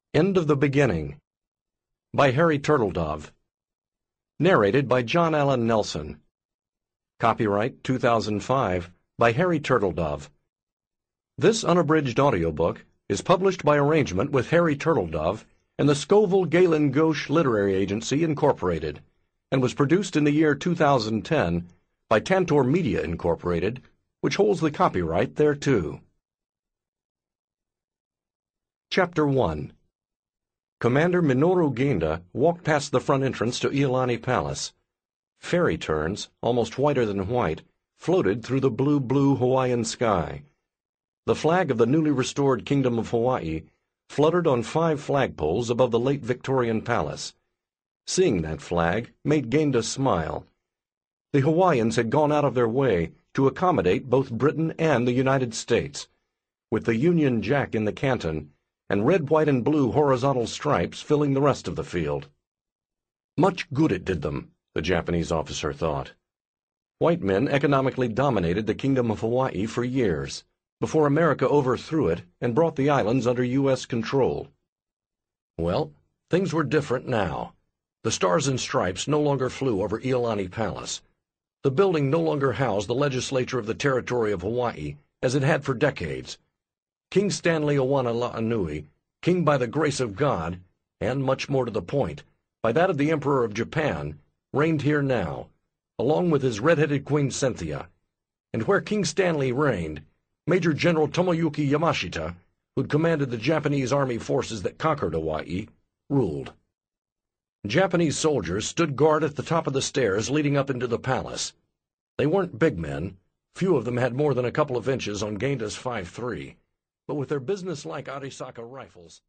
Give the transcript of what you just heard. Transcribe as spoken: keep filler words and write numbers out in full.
End of the Beginning by Harry Turtledove. Narrated by John Allen Nelson. Copyright two thousand five by Harry Turtledove. This unabridged audiobook is published by arrangement with Harry Turtledove and the Scoville Galen Gauche Literary Agency, Incorporated, and was produced in the year two thousand ten by Tantor Media, Incorporated, which holds the copyright thereto. Chapter one. Commander Minoru Genda walked past the front entrance to Iolani Palace. Fairy terns, almost whiter than white, floated through the blue-blue Hawaiian sky. The flag of the newly restored Kingdom of Hawaii fluttered on five flagpoles above the late Victorian palace. Seeing that flag made Genda smile. The Hawaiians had gone out of their way to accommodate both Britain and the United States. With the Union Jack in the canton, and red, white, and blue horizontal stripes filling the rest of the field. Much good it did them, the Japanese officer thought. White men economically dominated the Kingdom of Hawaii for years, before America overthrew it and brought the islands under U S control. Well, things were different now. The Stars and Stripes no longer flew over Iolani Palace. The building no longer housed the legislature of the territory of Hawaii, as it had for decades. King Stanley Owana La'anui, king by the grace of God, and much more to the point, by that of the Emperor of Japan, reigned here now, along with his red-headed Queen Cynthia. And where King Stanley reigned, Major General Tomoyuki Yamashita, who'd commanded the Japanese army forces that conquered Hawaii, ruled. Japanese soldiers stood guard at the top of the stairs leading up into the palace. They weren't big men. Few of them had more than a couple of inches on Genda's five three. But with their business-like Arisaka rifles,